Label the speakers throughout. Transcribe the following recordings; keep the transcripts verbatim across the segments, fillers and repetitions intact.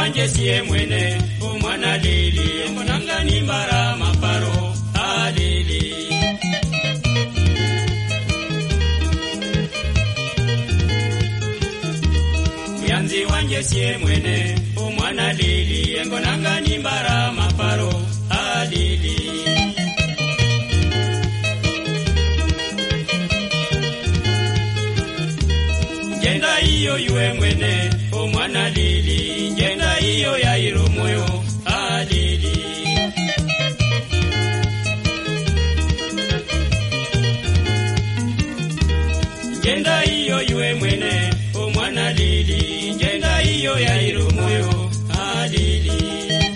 Speaker 1: wanje siye mwene umwana lili mbonanga nimbara maparo alili Yanzi wanje siye mwene umwana lili mbonanga nimbara maparo alili Jenda iyo yue mwene umwana lili Jenda iyo ya iromoyo alili Jenda iyo yue mwene umwana lili Jenda iyo ya iromoyo alili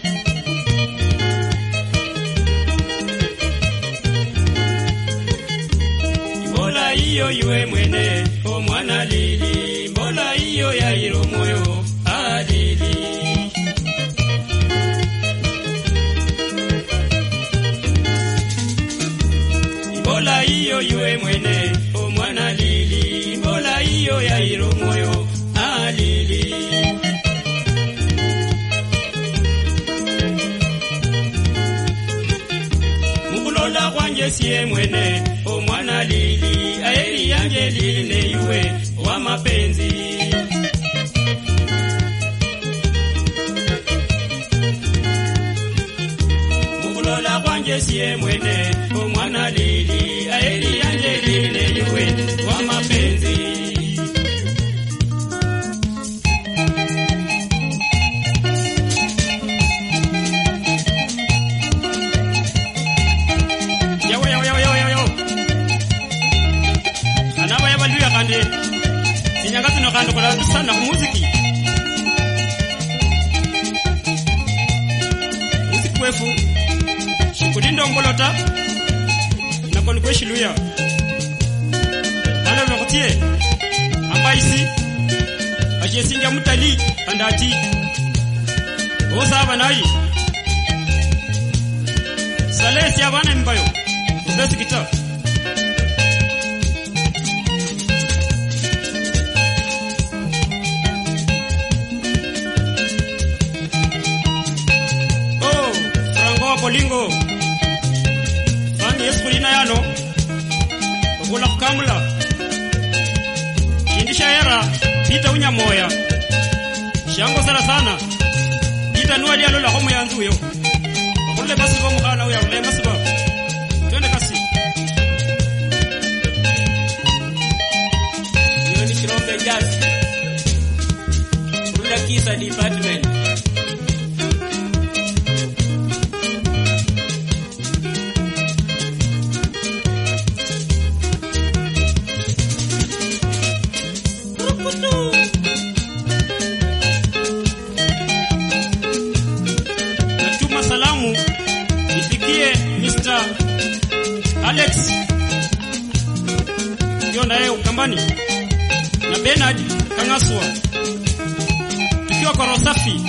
Speaker 1: Bola iyo yue mwene umwana lili Bola iyo ya iromoyo alili Bola iyo yue mwene umwana lili Bola iyo ya iromoyo alili Mukulola kwanje siye mwene umwana lili Aeri yanje lili ne yue wa mapenzi Mukulola kwanje siye mwene umwana lili Aeri yanje lili ne yue wa mapenzi Yawe yawe yawe yawe yawe Anaba yabaluya kande Sinyangatu no kando kola sana ku muziki Muziki wefu Shikudindo ngolota Nakoni kweshi luya Ala lokotie Ambaisi Ajesinja mutali Andati Osa abanayi Salesi abana mbayo Ubesi kita Oh, Frango Bolingo Frangi eskulina yano Okula kukamula Indisha era Pita unya moya Shango sana sana Pita nuwa liya lola homo ya nzuyo Okule basi kwa mkana uya ule basi ba Twende kasi Yoni Shirombe Jazz Rula Kisa Department Natuma salamu ifikie mister Alex Ndio naye Ukambani na Bernard Kangaswa tukiwa kwa Rosafi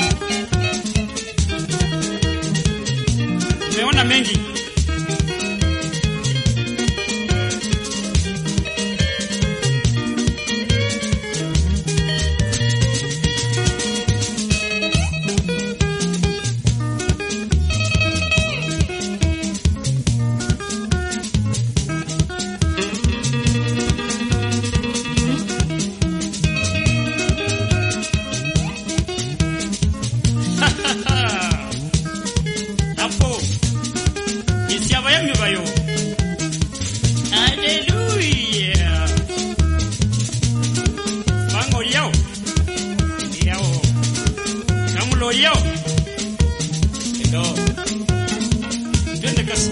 Speaker 1: Tumeona mengi Apo Isiaba yami bayo Hallelujah Bango yao Yao Kamulo yao Endo Twende kasi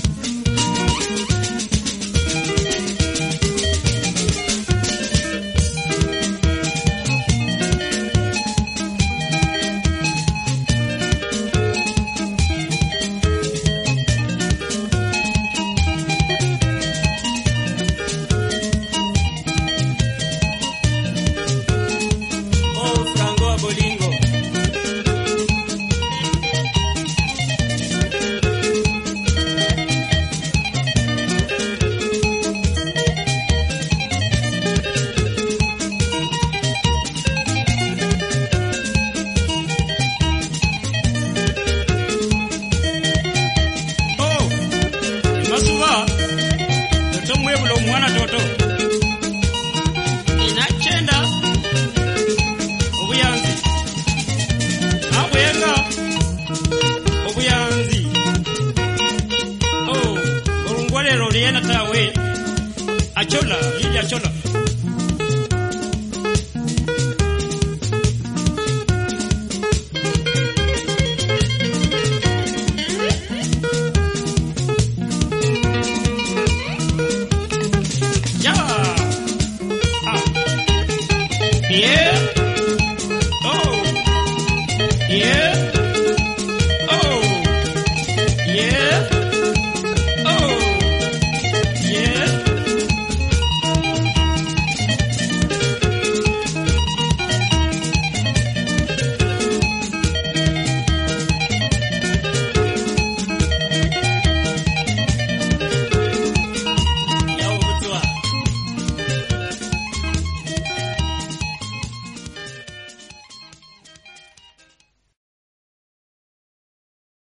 Speaker 1: Oh, Frango Bolingo toto inachenda obuyanzi abwenga obuyanzi oh olungwalero liena tawe achola lili achola